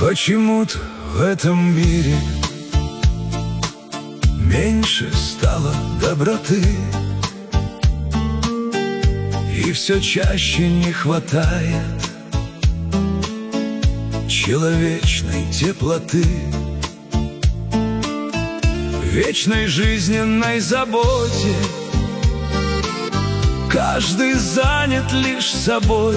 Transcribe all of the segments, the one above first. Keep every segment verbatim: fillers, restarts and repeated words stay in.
Почему-то в этом мире меньше стало доброты, и все чаще не хватает человечной теплоты, вечной жизненной заботе. Каждый занят лишь собой,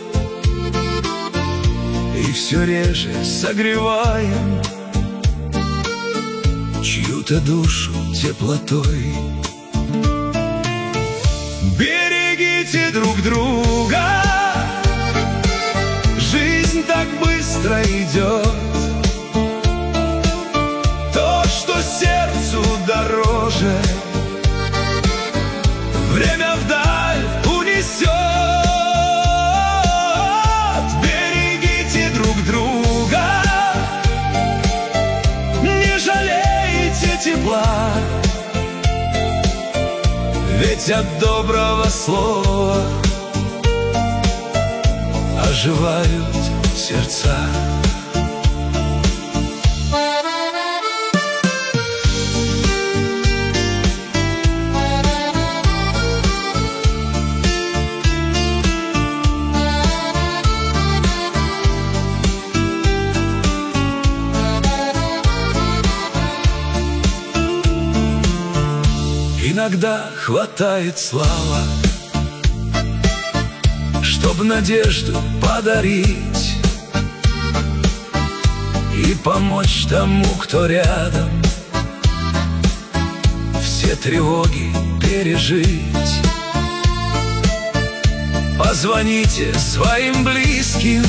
и все реже согреваем чью-то душу теплотой. Берегите друг друга, жизнь так быстро идет. То, что сердцу дороже, время вдаль унесет. Берегите друг друга, не жалейте тепла, ведь от доброго слова оживают сердца. Иногда хватает слова, чтоб надежду подарить и помочь тому, кто рядом, все тревоги пережить. Позвоните своим близким,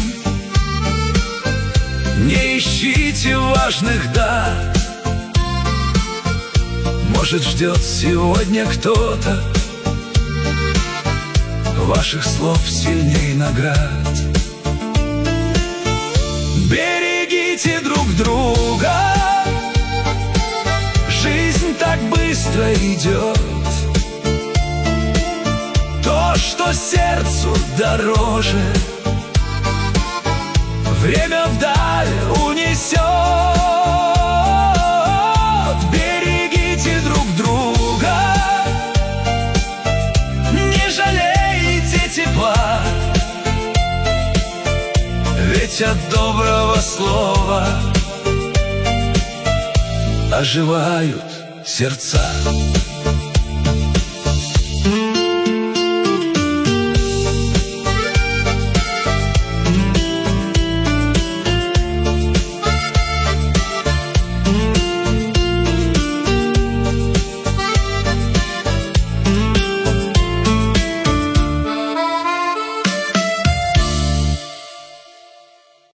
не ищите важных дат. Может, ждет сегодня кто-то ваших слов сильней наград. Берегите друг друга, жизнь так быстро идет. То, что сердцу дороже, время вдаль унесет. Ведь от доброго слова оживают сердца.